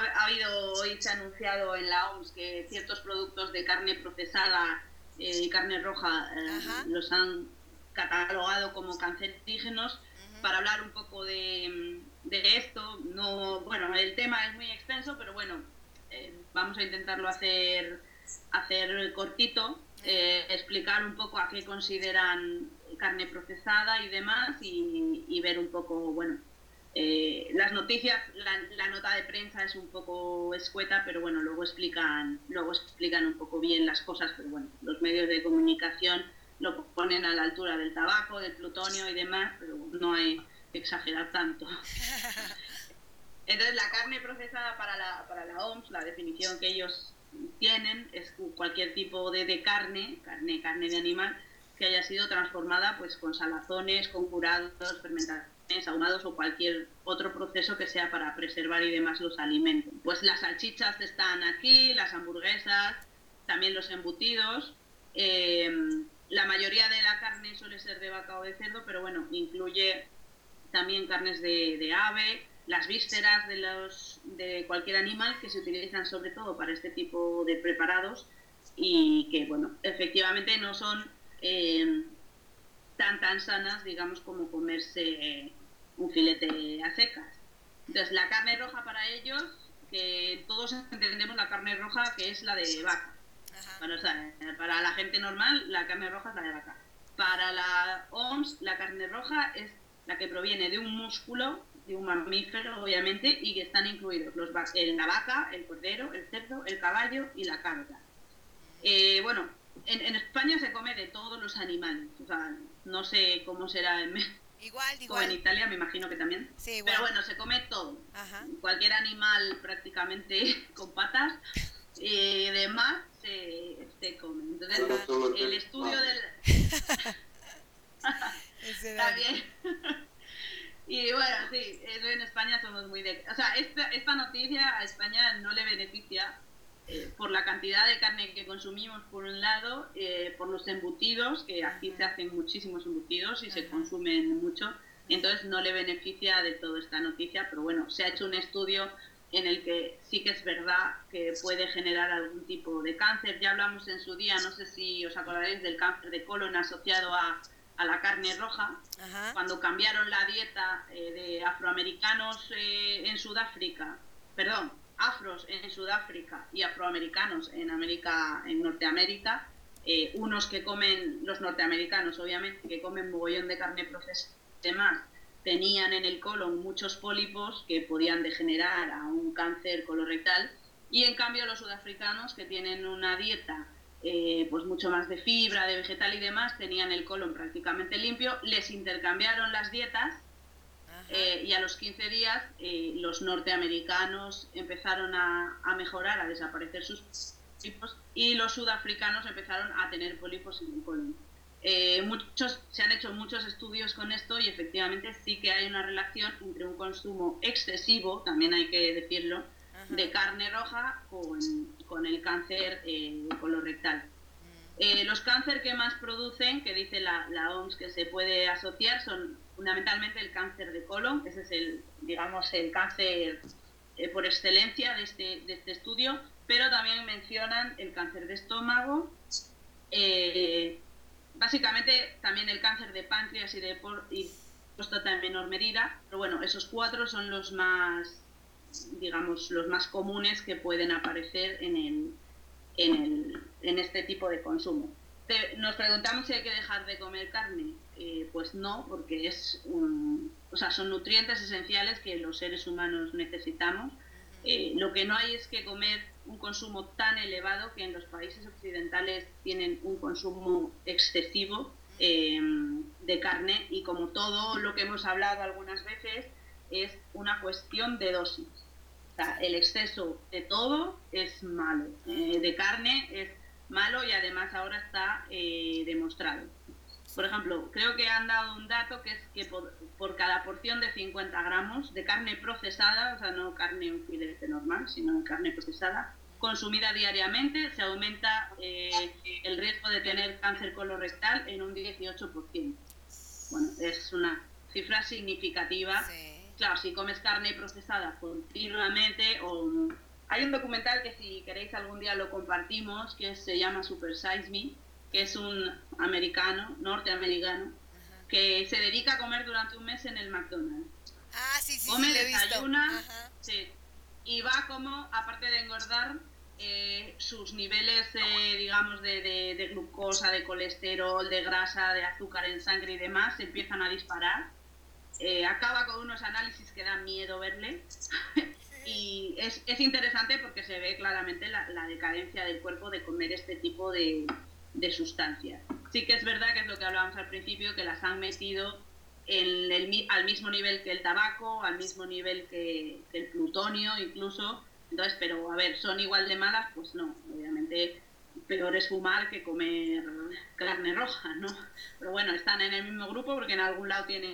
hoy se ha anunciado en la OMS que ciertos productos de carne procesada y carne roja los han catalogado como cancerígenos. Para hablar un poco de esto, no, bueno, el tema es muy extenso, pero bueno, vamos a intentarlo hacer cortito, explicar un poco a qué consideran carne procesada y demás, y ver un poco, bueno, las noticias, la nota de prensa es un poco escueta, pero bueno, luego explican un poco bien las cosas, pero bueno, los medios de comunicación lo ponen a la altura del tabaco, del plutonio y demás, pero no hay que exagerar tanto. Entonces, la carne procesada para la OMS, la definición que ellos tienen es cualquier tipo de carne de animal que haya sido transformada pues con salazones, con curados, fermentaciones, ahumados o cualquier otro proceso que sea para preservar y demás los alimentos. Pues las salchichas están aquí, las hamburguesas, también los embutidos. La mayoría de la carne suele ser de vaca o de cerdo, pero bueno, incluye también carnes de ave, las vísceras de cualquier animal que se utilizan sobre todo para este tipo de preparados y que, bueno, efectivamente no son tan sanas, digamos, como comerse un filete a secas. Entonces, la carne roja para ellos, que todos entendemos la carne roja que es la de vaca. Bueno, o sea, para la gente normal, la carne roja es la de vaca. Para la OMS, la carne roja es la que proviene de un músculo, de un mamífero, obviamente, y que están incluidos la vaca, el cordero, el cerdo, el caballo y la cabra. Bueno, en España se come de todos los animales, o sea, no sé cómo será Igual, o en igual. Italia, me imagino que también. Sí, Pero igual. bueno, se come todo. Ajá. Cualquier animal prácticamente con patas y demás se come. Entonces, el estudio del... Ese Está Dani. bien. Y bueno, sí, en España somos muy de... O sea, esta noticia a España no le beneficia por la cantidad de carne que consumimos, por un lado, por los embutidos, que aquí se hacen muchísimos embutidos y se consumen mucho, entonces no le beneficia de todo esta noticia, pero bueno, se ha hecho un estudio en el que sí que es verdad que puede generar algún tipo de cáncer. Ya hablamos en su día, no sé si os acordaréis del cáncer de colon asociado a la carne roja, Ajá. cuando cambiaron la dieta de afroamericanos en Sudáfrica, perdón, afros en Sudáfrica y afroamericanos en Norteamérica, unos que comen, los norteamericanos obviamente, que comen mogollón de carne procesada y demás, tenían en el colon muchos pólipos que podían degenerar a un cáncer colorectal, y en cambio los sudafricanos, que tienen una dieta pues mucho más de fibra, de vegetal y demás, tenían el colon prácticamente limpio, les intercambiaron las dietas y a los 15 días los norteamericanos empezaron a mejorar, a desaparecer sus pólipos, y los sudafricanos empezaron a tener pólipos en el colon. Se han hecho muchos estudios con esto y efectivamente sí que hay una relación entre un consumo excesivo, también hay que decirlo, de carne roja con el cáncer colorectal. Los cánceres que más producen, que dice la OMS que se puede asociar, son fundamentalmente el cáncer de colon, ese es el cáncer por excelencia de este estudio, pero también mencionan el cáncer de estómago, básicamente también el cáncer de páncreas y próstata en menor medida, pero bueno, esos 4 son los más, digamos, los más comunes que pueden aparecer en este tipo de consumo. Nos preguntamos si hay que dejar de comer carne. Pues no, porque son nutrientes esenciales que los seres humanos necesitamos. Lo que no hay es que comer un consumo tan elevado, que en los países occidentales tienen un consumo excesivo de carne, y como todo lo que hemos hablado algunas veces, es una cuestión de dosis. O sea, el exceso de todo es malo, de carne es malo, y además ahora está demostrado. Por ejemplo, creo que han dado un dato que es que por cada porción de 50 gramos de carne procesada, o sea, no carne un filete normal, sino carne procesada, consumida diariamente, se aumenta el riesgo de tener cáncer colorectal en un 18%. Bueno, es una cifra significativa. Sí. Claro, si comes carne procesada continuamente o hay un documental que si queréis algún día lo compartimos, que se llama Super Size Me, que es un norteamericano, que se dedica a comer durante un mes en el McDonald's. Ah, sí, sí, sí, Come, lo he visto. desayuna, Ajá. sí, y va como, aparte de engordar, sus niveles, digamos, de glucosa, de colesterol, de grasa, de azúcar en sangre y demás, se empiezan a disparar. Acaba con unos análisis que dan miedo verle. Y es interesante porque se ve claramente la decadencia del cuerpo de comer este tipo de sustancias. Sí que es verdad que es lo que hablábamos al principio, que las han metido al mismo nivel que el tabaco, al mismo nivel que el plutonio incluso. Entonces, pero a ver, ¿son igual de malas? Pues no, obviamente peor es fumar que comer carne roja, ¿no? Pero bueno, están en el mismo grupo porque en algún lado tienen...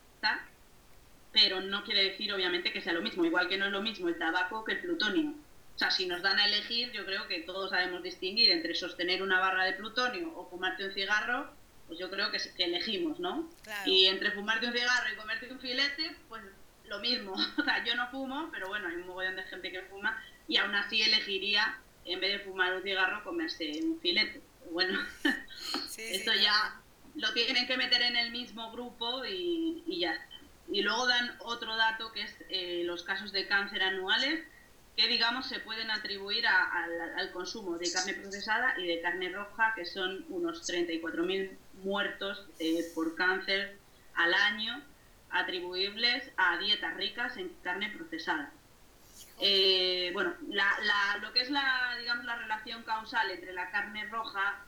Pero no quiere decir obviamente que sea lo mismo, igual que no es lo mismo el tabaco que el plutonio. O sea, si nos dan a elegir, yo creo que todos sabemos distinguir entre sostener una barra de plutonio o fumarte un cigarro, pues yo creo que elegimos, ¿no? Claro. Y entre fumarte un cigarro y comerte un filete, pues lo mismo. O sea, yo no fumo, pero bueno, hay un mogollón de gente que fuma y aún así elegiría, en vez de fumar un cigarro, comerse un filete. Pero bueno, Sí, sí, esto no, no. ya lo tienen que meter en el mismo grupo y ya está. Y luego dan otro dato que es los casos de cáncer anuales que, digamos, se pueden atribuir al consumo de carne procesada y de carne roja, que son unos 34.000 muertos por cáncer al año, atribuibles a dietas ricas en carne procesada. Híjole. Bueno, lo que es digamos, la relación causal entre la carne roja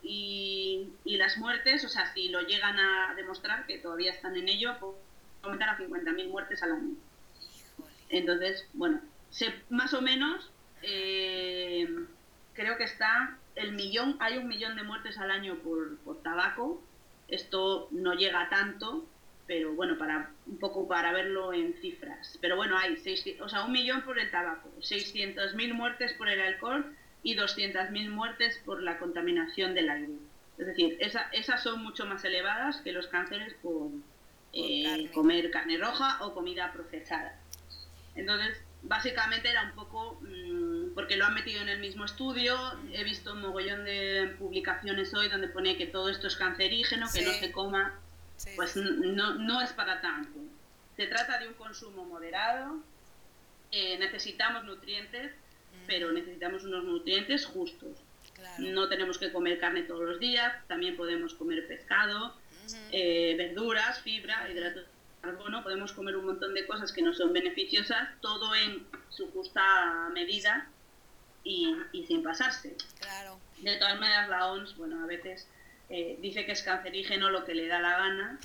y las muertes, o sea, si lo llegan a demostrar, que todavía están en ello, pues aumentar a 50.000 muertes al año. Híjole. Entonces, bueno, más o menos, Ajá. creo que hay 1 millón de muertes al año por tabaco. Esto no llega a tanto, pero bueno, un poco para verlo en cifras. Pero bueno, hay 1 millón por el tabaco, 600.000 muertes por el alcohol y 200.000 muertes por la contaminación del aire. Es decir, esas son mucho más elevadas que los cánceres por Por carne. comer carne roja o comida procesada. Entonces, básicamente era un poco porque lo han metido en el mismo estudio. He visto un mogollón de publicaciones hoy donde pone que todo esto es cancerígeno, que no se Sí, coma. sí, sí, Pues sí. no es para tanto. Se trata de un consumo moderado. Necesitamos nutrientes, pero Ujú. necesitamos unos nutrientes justos. Claro. No tenemos que comer carne todos los días, también podemos comer pescado, Ujú. verduras, fibra, Ujú. hidratos de carbono, podemos comer un montón de cosas que no son beneficiosas, todo en su justa medida y sin pasarse. Claro. De todas maneras, la OMS, bueno, a veces dice que es cancerígeno lo que le da la gana,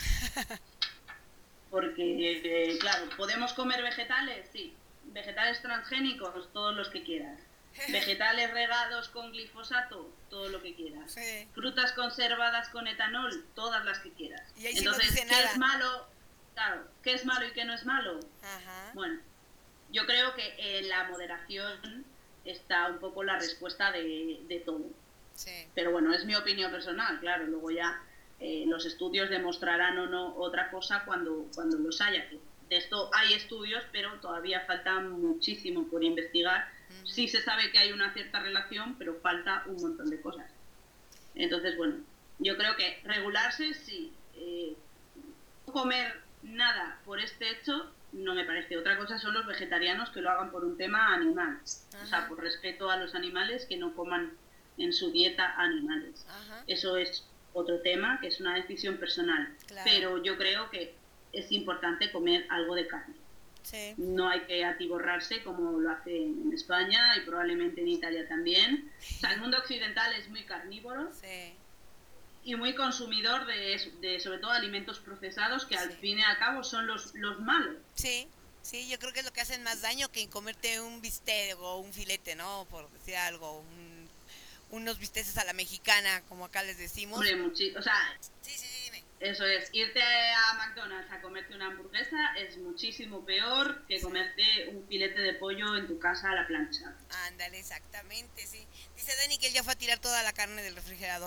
porque, claro, ¿podemos comer vegetales? Sí. Vegetales transgénicos, todos los que quieras. Vegetales regados con glifosato, todo lo que quieras. Sí. Frutas conservadas con etanol, todas las que quieras. Y ahí sí no Entonces, dice ¿qué es nada. malo? Claro, ¿qué es malo y qué no es malo? Ajá. Bueno, yo creo que en la moderación está un poco la respuesta de todo. Sí. Pero bueno, es mi opinión personal, claro, luego ya los estudios demostrarán o no otra cosa cuando los haya. De esto hay estudios, pero todavía falta muchísimo por investigar. Sí Ujú. se sabe que hay una cierta relación, pero falta un montón de cosas. Entonces, bueno, yo creo que regularse, sí. No comer nada por este hecho no me parece. Otra cosa son los vegetarianos que lo hagan por un tema animal. O sea, Ajá. por respeto a los animales, que no coman en su dieta animales. Ajá. Eso es otro tema, que es una decisión personal. Claro. Pero yo creo que es importante comer algo de carne. Sí. No hay que atiborrarse como lo hace en España y probablemente en Italia también. O sea, el mundo occidental es muy carnívoro Sí. y muy consumidor de sobre todo alimentos procesados que al Sí. fin y al cabo son los malos. Sí. Sí, yo creo que es lo que hacen más daño que en comerte un bistec o un filete, ¿no? Por decir algo, unos bisteces a la mexicana, como acá les decimos. Hombre, o sea, Sí, sí, sí, dime. eso es, irte a McDonald's a comerte una hamburguesa es muchísimo peor que Sí. comerte un filete de pollo en tu casa a la plancha. Ándale, exactamente, sí. Dice Dani que él ya fue a tirar toda la carne del refrigerador.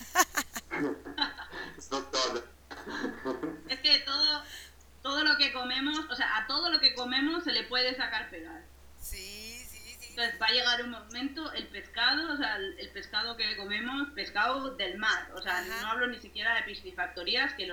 Es que todo lo que comemos, o sea, a todo lo que comemos se le puede sacar pegar. Sí, sí, sí. Entonces va a llegar un momento, el pescado, o sea, el pescado que comemos, pescado del mar, o sea, no hablo ni siquiera de piscifactorías, que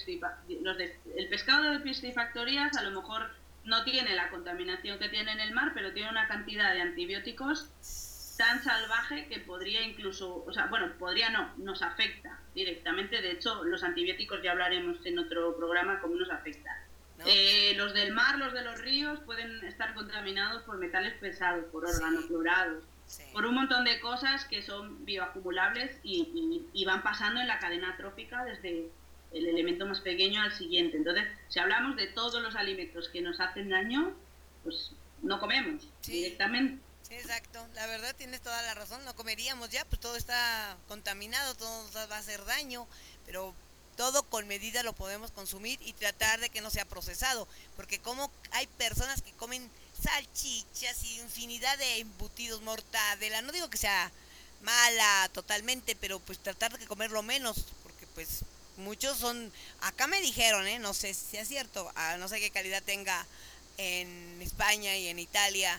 el pescado de piscifactorías a lo mejor no tiene la contaminación que tiene en el mar, pero tiene una cantidad de antibióticos tan salvaje que podría incluso, o sea, bueno, podría no, nos afecta directamente. De hecho, los antibióticos ya hablaremos en otro programa cómo nos afecta. No. Los del mar, los de los ríos pueden estar contaminados por metales pesados, por organoclorados, por un montón de cosas que son bioacumulables y van pasando en la cadena trófica desde el elemento más pequeño al siguiente. Entonces, si hablamos de todos los alimentos que nos hacen daño, pues no comemos directamente. Sí, exacto. La verdad tienes toda la razón. No comeríamos ya, pues todo está contaminado, todo nos va a hacer daño, pero todo con medida lo podemos consumir y tratar de que no sea procesado, porque como hay personas que comen salchichas y infinidad de embutidos, mortadela, no digo que sea mala totalmente, pero pues tratar de comerlo menos, porque pues muchos son, acá me dijeron, no sé si es cierto, no sé qué calidad tenga en España y en Italia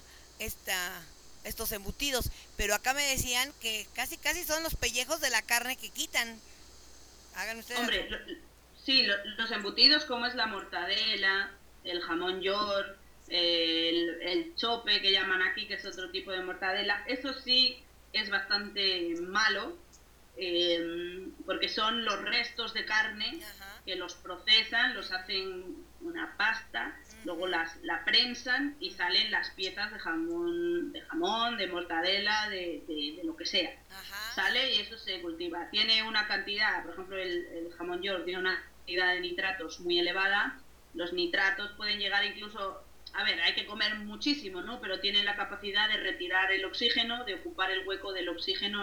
estos embutidos, pero acá me decían que casi son los pellejos de la carne que quitan. Hagan ustedes. Hombre, sí, los embutidos como es la mortadela, el jamón york, el chope que llaman aquí, que es otro tipo de mortadela, eso sí es bastante malo, porque son los restos de carne que los procesan, los hacen una pasta, luego la prensan y salen las piezas de jamón, de mortadela, de lo que sea. Sale y eso se cultiva. Tiene una cantidad, por ejemplo, el jamón york tiene una cantidad de nitratos muy elevada. Los nitratos pueden llegar incluso, a ver, hay que comer muchísimo, ¿no? Pero tienen la capacidad de retirar el oxígeno, de ocupar el hueco del oxígeno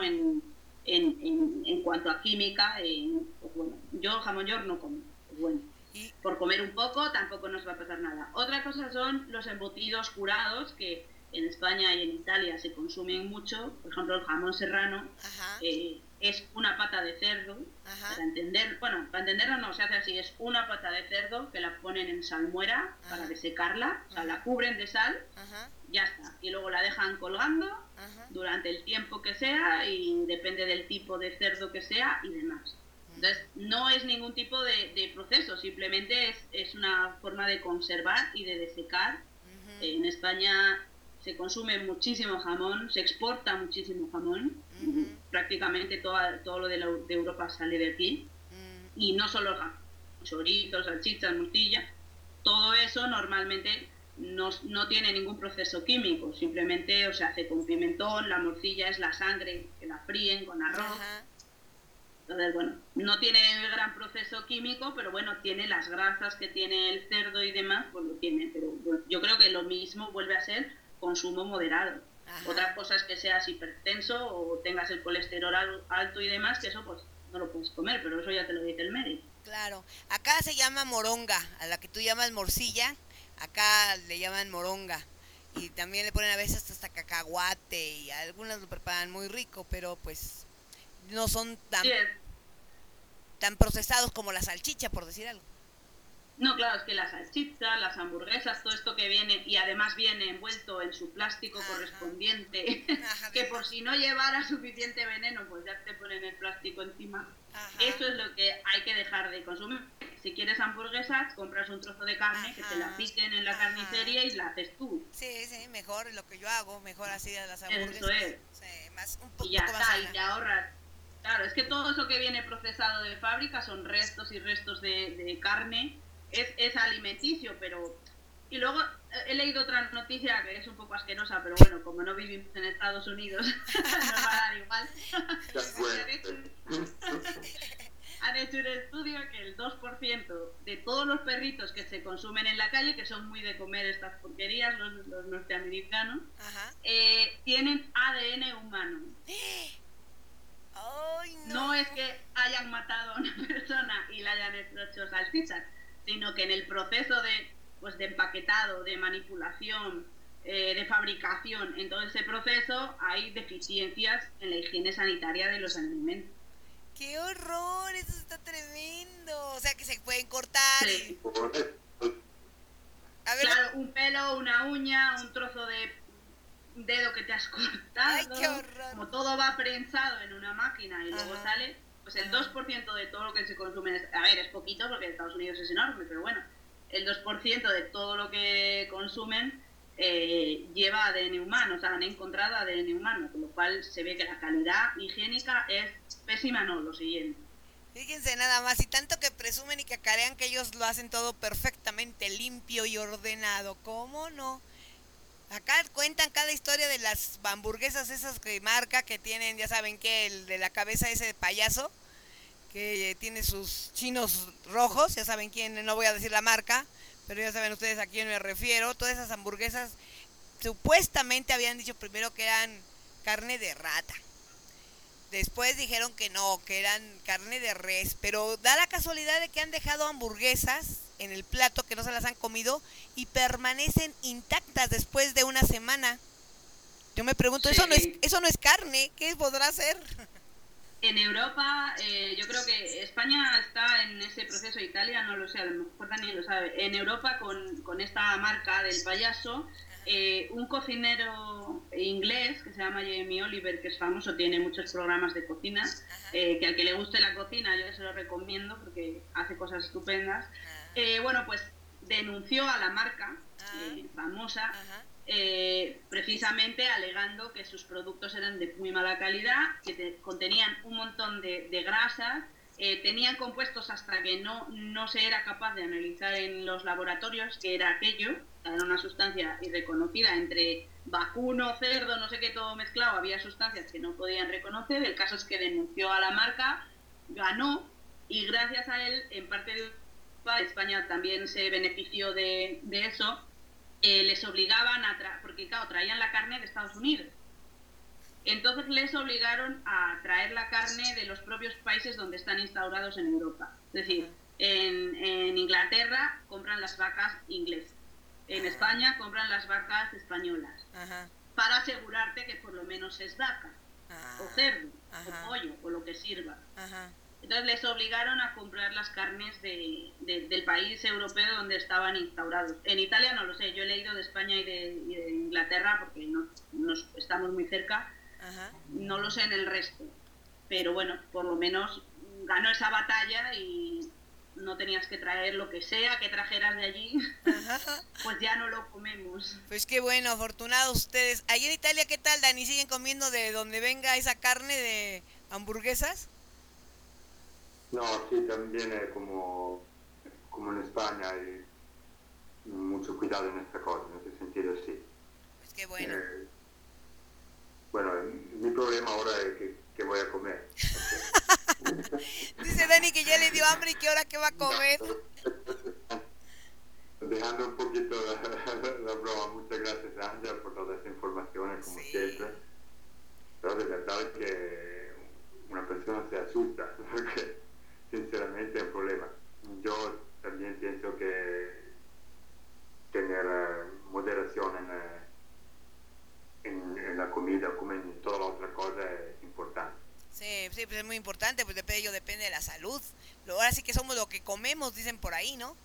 en cuanto a química. Pues bueno, yo jamón york no como, pues bueno. Por comer un poco tampoco nos va a pasar nada. Otra cosa son los embutidos curados, que en España y en Italia se consumen mucho. Por ejemplo, el jamón serrano es una pata de cerdo. Para entenderlo no, se hace así, es una pata de cerdo que la ponen en salmuera para desecarla, o sea, la cubren de sal, ya está. Y luego la dejan colgando durante el tiempo que sea y depende del tipo de cerdo que sea y demás. Entonces, no es ningún tipo de proceso, simplemente es una forma de conservar y de desecar. En España se consume muchísimo jamón, se exporta muchísimo jamón, prácticamente todo lo de Europa sale de aquí, y no solo el jamón, chorizos, salchichas, morcilla, todo eso normalmente no tiene ningún proceso químico, simplemente se hace con pimentón, la morcilla es la sangre que la fríen con arroz. Entonces, bueno, no tiene gran proceso químico, pero bueno, tiene las grasas que tiene el cerdo y demás, pues lo tiene. Pero bueno, yo creo que lo mismo vuelve a ser consumo moderado. Otra cosa es que seas hipertenso o tengas el colesterol alto y demás, que eso pues no lo puedes comer, pero eso ya te lo dice el médico. Claro, acá se llama moronga, a la que tú llamas morcilla, acá le llaman moronga. Y también le ponen a veces hasta cacahuate y algunas lo preparan muy rico, pero pues no son tan procesados como la salchicha, por decir algo. No, claro, es que la salchicha, las hamburguesas, todo esto que viene, y además viene envuelto en su plástico correspondiente, que por si no llevara suficiente veneno, pues ya te ponen el plástico encima. Eso es lo que hay que dejar de consumir. Si quieres hamburguesas, compras un trozo de carne, que te la piquen en la carnicería y la haces tú. Sí, mejor lo que yo hago, mejor así de las hamburguesas. Eso es. Sí, y ya está, y te ahorras. Claro, es que todo eso que viene procesado de fábrica son restos y restos de carne. Es alimenticio, pero... Y luego he leído otra noticia que es un poco asquerosa, pero bueno, como no vivimos en Estados Unidos, nos va a dar igual. Han hecho un estudio que el 2% de todos los perritos que se consumen en la calle, que son muy de comer estas porquerías, los norteamericanos, tienen ADN humano. ¡Ay, no! No es que hayan matado a una persona y la hayan hecho salchichas, sino que en el proceso de empaquetado, de manipulación, de fabricación, en todo ese proceso hay deficiencias en la higiene sanitaria de los alimentos. ¡Qué horror! Eso está tremendo. O sea, que se pueden cortar. Sí. A ver, claro, un pelo, una uña, un trozo dedo que te has Ay, cortado, qué horror. como todo va prensado en una máquina y luego Ajá, sale, pues el 2% de todo lo que se consume, a ver, es poquito porque Estados Unidos es enorme, pero bueno, el 2% de todo lo que consumen lleva ADN humano, o sea, han encontrado ADN humano, con lo cual se ve que la calidad higiénica es pésima, no, lo siguiente. fíjense nada más, y tanto que presumen y cacarean que ellos lo hacen todo perfectamente limpio y ordenado, ¿cómo no? Acá cuentan cada historia de las hamburguesas esas que marca que tienen, ya saben que el de la cabeza ese de payaso, que tiene sus chinos rojos, ya saben quién, no voy a decir la marca, pero ya saben ustedes a quién me refiero. Todas esas hamburguesas supuestamente habían dicho primero que eran carne de rata. Después dijeron que no, que eran carne de res, pero da la casualidad de que han dejado hamburguesas en el plato que no se las han comido y permanecen intactas después de una semana. Yo me pregunto, Sí, eso no es carne, ¿qué podrá ser? en Europa, yo creo que España está en ese proceso, Italia no lo sé, a lo mejor Dani lo sabe. En Europa, con esta marca del payaso, un cocinero inglés que se llama Jamie Oliver, que es famoso, tiene muchos programas de cocina, Ajá. que al que le guste la cocina yo se lo recomiendo porque hace cosas estupendas. Bueno, pues denunció a la marca Ajá. famosa Ajá. precisamente alegando que sus productos eran de muy mala calidad, que contenían un montón de grasas, tenían compuestos hasta que no se era capaz de analizar en los laboratorios que era aquello, era una sustancia irreconocida entre vacuno, cerdo, no sé qué, todo mezclado, había sustancias que no podían reconocer, el caso es que denunció a la marca, ganó, y gracias a él, en parte de España también se benefició de eso, les obligaban porque claro, traían la carne de Estados Unidos. Entonces les obligaron a traer la carne de los propios países donde están instaurados en Europa. Es Ajá. decir, en Inglaterra compran las vacas inglesas, en España compran las vacas españolas, Ajá. para asegurarte que por lo menos es vaca, o Ajá. cerdo, o Ajá. pollo, o lo que sirva. Ajá. Entonces les obligaron a comprar las carnes del país europeo donde estaban instaurados. En Italia no lo sé, yo he leído de España y de Inglaterra porque no estamos muy cerca, Ajá. no lo sé en el resto. Pero bueno, por lo menos ganó esa batalla y no tenías que traer lo que sea que trajeras de allí, Ajá. pues ya no lo comemos. Pues qué bueno, afortunados ustedes. Allí en Italia, ¿qué tal, Dani? ¿Siguen comiendo de donde venga esa carne de hamburguesas? No, sí, también como en España hay mucho cuidado en esta cosa, en ese sentido sí. Pues qué bueno. Eh, bueno, mi problema ahora es que voy a comer. Dice Dani que ya le dio hambre y que ahora qué va a comer. Dejando un poquito la broma, muchas gracias Ángel por todas las informaciones como Sí. siempre, pero de verdad que una persona se asusta, porque sinceramente es un problema. Yo también pienso que tener moderación en la comida, como en toda la otra cosa, es importante. Sí, sí, pues es muy importante, pues depende, ello depende de la salud. Ahora sí que somos lo que comemos, dicen por ahí, ¿no?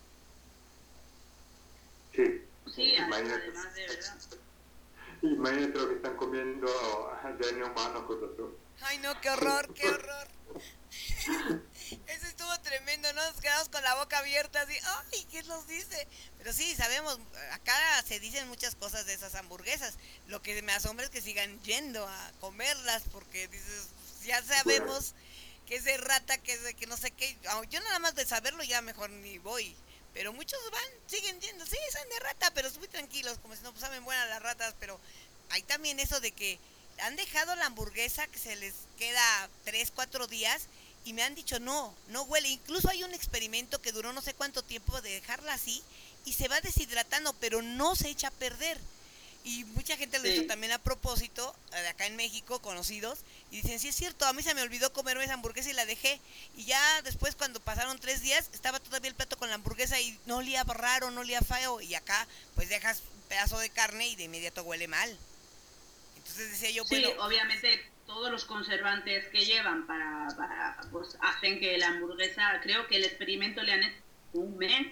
Sí, Sí, imagínate, además de verdad. imagínate lo que están comiendo de humano con otros. Ay, no, qué horror, qué horror. Eso estuvo tremendo, ¿no? Nos quedamos con la boca abierta así, ay, ¿qué nos dice? Pero sí, sabemos, acá se dicen muchas cosas de esas hamburguesas. Lo que me asombra es que sigan yendo a comerlas porque dices, ya Bueno, sabemos que es de rata, que es de que no sé qué. Yo nada más de saberlo ya mejor ni voy. Pero muchos van, siguen yendo, sí, son de rata, pero muy tranquilos, como si no pues, saben buenas las ratas, pero hay también eso de que han dejado la hamburguesa que se les queda 3 4 días y me han dicho no, no huele. Incluso hay un experimento que duró no sé cuánto tiempo de dejarla así y se va deshidratando, pero no se echa a perder. Y mucha gente lo hizo Sí. también a propósito, de acá en México, conocidos, y dicen, sí es cierto, a mí se me olvidó comerme esa hamburguesa y la dejé. Y ya después, cuando pasaron 3 días, estaba todavía el plato con la hamburguesa y no olía raro, no olía feo. Y acá, pues dejas un pedazo de carne y de inmediato huele mal. Entonces decía yo, bueno, Sí, obviamente todos los conservantes que llevan pues hacen que la hamburguesa, creo que el experimento le han hecho un mes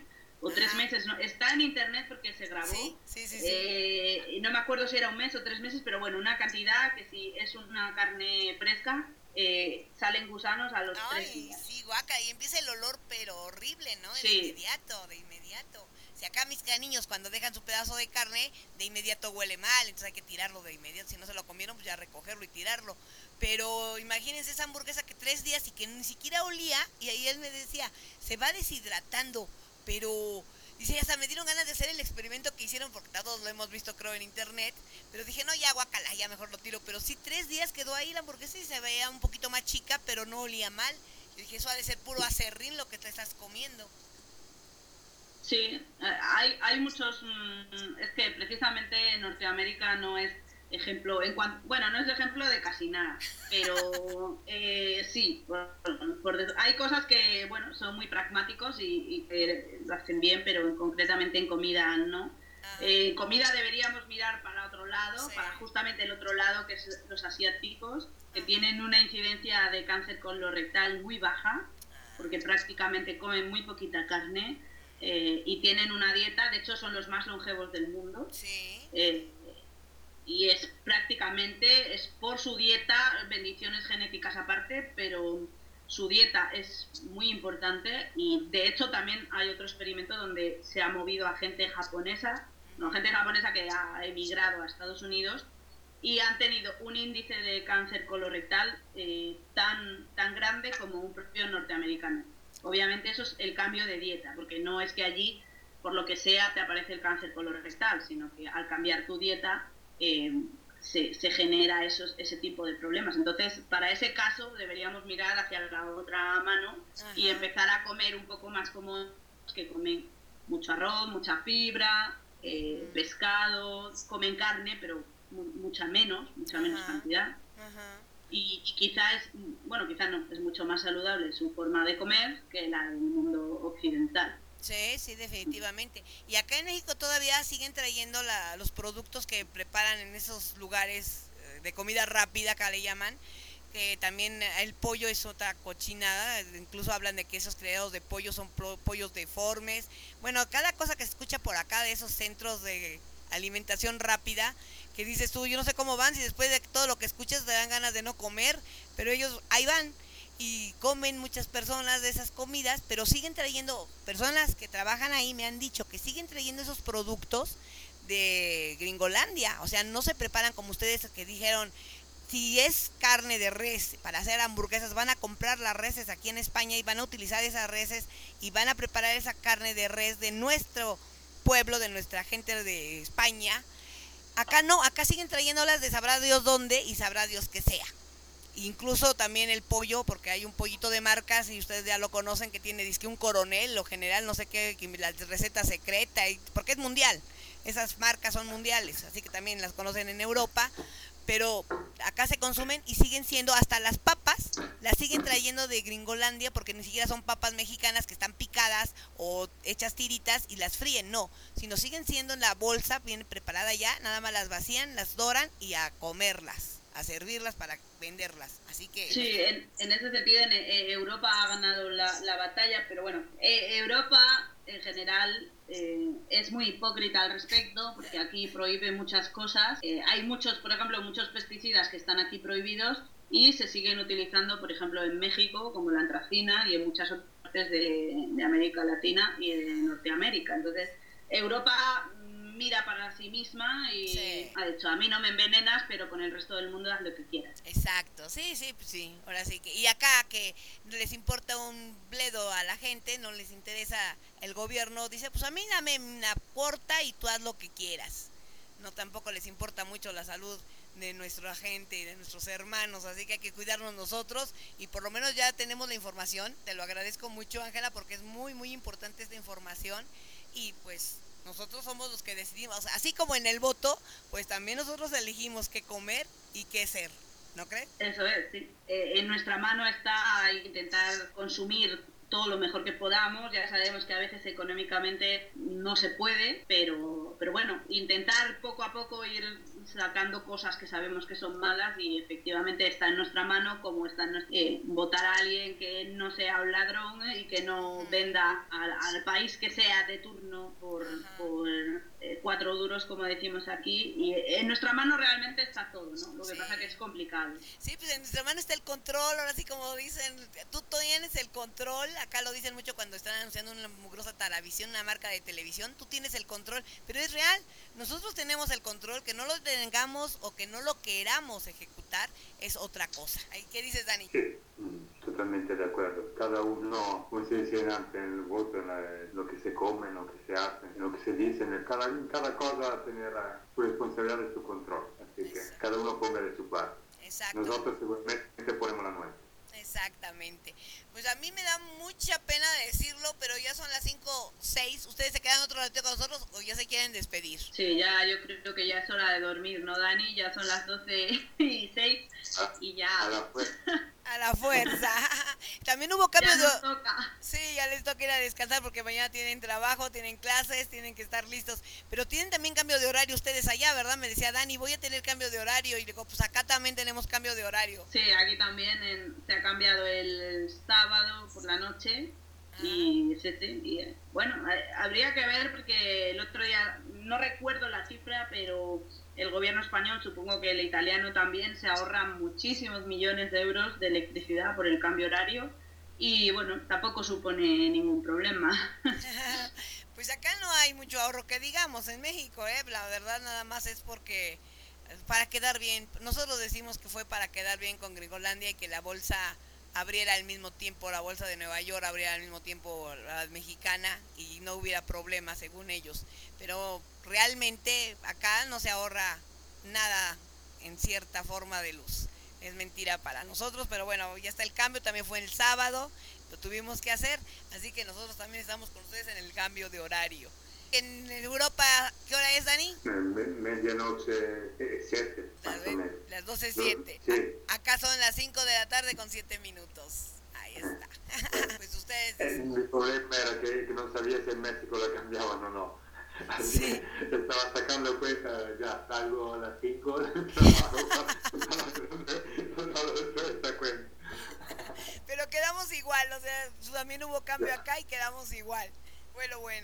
o 3 meses, no, está en internet porque se grabó. No me acuerdo si era 1 mes o 3 meses, pero bueno, una cantidad que si es una carne fresca, salen gusanos a los 3 días. Sí, guaca, y empieza el olor, pero horrible, ¿no? Sí. De inmediato. Si acá mis caniños cuando dejan su pedazo de carne, de inmediato huele mal, entonces hay que tirarlo de inmediato. Si no se lo comieron, pues ya recogerlo y tirarlo. Pero imagínense esa hamburguesa que 3 días y que ni siquiera olía, y ahí él me decía, se va deshidratando, pero... Dice, hasta me dieron ganas de hacer el experimento que hicieron, porque todos lo hemos visto, creo, en internet. Pero dije, no, ya guacala, ya mejor lo tiro. Pero sí, 3 días quedó ahí la hamburguesa y se veía un poquito más chica, pero no olía mal. Y dije, eso ha de ser puro aserrín lo que te estás comiendo. Sí, hay muchos... es que precisamente Norteamérica no es ejemplo, bueno, no es ejemplo de casi nada, pero sí, hay cosas que, bueno, son muy pragmáticos y que lo hacen bien, pero concretamente en comida no. En comida deberíamos mirar para otro lado, para justamente el otro lado, que es los asiáticos, que tienen una incidencia de cáncer colorectal muy baja, porque prácticamente comen muy poquita carne, y tienen una dieta, de hecho son los más longevos del mundo. Y es prácticamente, es por su dieta, bendiciones genéticas aparte, pero su dieta es muy importante, y de hecho también hay otro experimento donde se ha movido a gente japonesa que ha emigrado a Estados Unidos y han tenido un índice de cáncer colorectal tan grande como un propio norteamericano. Obviamente eso es el cambio de dieta, porque no es que allí, por lo que sea, te aparece el cáncer colorectal, sino que al cambiar tu dieta se genera ese tipo de problemas. Entonces, para ese caso deberíamos mirar hacia la otra mano y empezar a comer un poco más como los que comen mucho arroz, mucha fibra, pescado, comen carne, pero mucha menos cantidad. Y quizá es mucho más saludable su forma de comer que la del mundo occidental. Sí, definitivamente. Y acá en México todavía siguen trayendo los productos que preparan en esos lugares de comida rápida, acá le llaman, que también el pollo es otra cochinada, incluso hablan de que esos creados de pollo son pollos deformes. Bueno, cada cosa que se escucha por acá de esos centros de alimentación rápida, que dices tú, yo no sé cómo van, si después de todo lo que escuchas te dan ganas de no comer, pero ellos ahí van. Y comen muchas personas de esas comidas, pero siguen trayendo, personas que trabajan ahí me han dicho que siguen trayendo esos productos de Gringolandia, o sea, no se preparan como ustedes que dijeron, si es carne de res para hacer hamburguesas, van a comprar las reses aquí en España y van a utilizar esas reses y van a preparar esa carne de res de nuestro pueblo, de nuestra gente de España. Acá no, acá siguen trayéndolas de sabrá Dios dónde y sabrá Dios que sea. Incluso también el pollo, porque hay un pollito de marcas y ustedes ya lo conocen que tiene disque un coronel o general, no sé qué, la receta secreta, porque es mundial. Esas marcas son mundiales, así que también las conocen en Europa, pero acá se consumen y siguen siendo, hasta las papas, las siguen trayendo de Gringolandia porque ni siquiera son papas mexicanas que están picadas o hechas tiritas y las fríen, no, sino siguen siendo en la bolsa, bien preparada ya, nada más las vacían, las doran y a comerlas, a servirlas para venderlas. Así que sí, en ese sentido Europa ha ganado la batalla, pero bueno, Europa en general es muy hipócrita al respecto, porque aquí prohíbe muchas cosas. Hay por ejemplo, muchos pesticidas que están aquí prohibidos y se siguen utilizando, por ejemplo, en México, como la antracina, y en muchas otras partes de América Latina y de Norteamérica. Entonces, Europa mira para sí misma y ha dicho, a mí no me envenenas, pero con el resto del mundo haz lo que quieras. Exacto, sí, ahora sí que, y acá que no les importa un bledo a la gente, no les interesa el gobierno, dice, pues a mí dame una corta y tú haz lo que quieras. No, tampoco les importa mucho la salud de nuestra gente y de nuestros hermanos, así que hay que cuidarnos nosotros y por lo menos ya tenemos la información. Te lo agradezco mucho, Ángela, porque es muy, muy importante esta información y pues nosotros somos los que decidimos, o sea, así como en el voto, pues también nosotros elegimos qué comer y qué ser, ¿no crees? Eso es, sí. En nuestra mano está intentar consumir todo lo mejor que podamos. Ya sabemos que a veces económicamente no se puede, pero bueno, intentar poco a poco ir sacando cosas que sabemos que son malas y efectivamente está en nuestra mano, como está en votar a alguien que no sea un ladrón y que no venda al país que sea de turno por 4 duros, como decimos aquí, y en nuestra mano realmente está todo, ¿no? Lo que pasa que es complicado. Sí, pues en nuestra mano está el control, ahora sí como dicen, tú tienes el control, acá lo dicen mucho cuando están anunciando una mugrosa Taravisión, una marca de televisión, tú tienes el control, pero es real, nosotros tenemos el control, que no lo tengamos o que no lo queramos ejecutar es otra cosa. ¿Qué dices, Dani? Sí, totalmente de acuerdo. Cada uno, como se dice antes en el voto, lo que se come, lo que se hace, lo que se dice, cada cosa tiene su responsabilidad y su control. Así que cada uno ponga de su parte. Exacto. Nosotros seguramente ponemos la nuestra. Exactamente. Pues a mí me da mucha pena decirlo, pero ya son las 5:06. ¿Ustedes se quedan otro ratito con nosotros o ya se quieren despedir? Sí, ya yo creo que ya es hora de dormir, ¿no, Dani? Ya son las 12:06 y ya... A la fuerza. A la fuerza. También hubo cambios ya nos toca. Sí, ya les toca ir a descansar porque mañana tienen trabajo, tienen clases, tienen que estar listos. Pero tienen también cambio de horario ustedes allá, ¿verdad? Me decía Dani, voy a tener cambio de horario. Y digo, pues acá también tenemos cambio de horario. Sí, aquí también se ha cambiado el sábado por la noche. Y bueno, habría que ver porque el otro día, no recuerdo la cifra, pero el gobierno español, supongo que el italiano también, se ahorran muchísimos millones de euros de electricidad por el cambio horario y bueno, tampoco supone ningún problema. Pues acá no hay mucho ahorro que digamos en México, la verdad nada más es porque para quedar bien, nosotros decimos que fue para quedar bien con Gringolandia y que la bolsa abriera al mismo tiempo, la bolsa de Nueva York abriera al mismo tiempo la mexicana y no hubiera problemas según ellos, pero realmente acá no se ahorra nada en cierta forma de luz, es mentira para nosotros, pero bueno, ya está el cambio, también fue el sábado, lo tuvimos que hacer, así que nosotros también estamos con ustedes en el cambio de horario. En Europa, ¿qué hora es, Dani? Medianoche 7, más o menos. Las 12:07. Sí. Acá son las 5 de la tarde con 7 minutos. Ahí está. Pues ustedes... Mi problema era que no sabía si en México la cambiaban o no. Así Sí. que estaba sacando cuenta, ya salgo a las 5 del trabajo, no esta cuenta. Pero quedamos igual, o sea, también hubo cambio acá y quedamos igual. Fue lo bueno.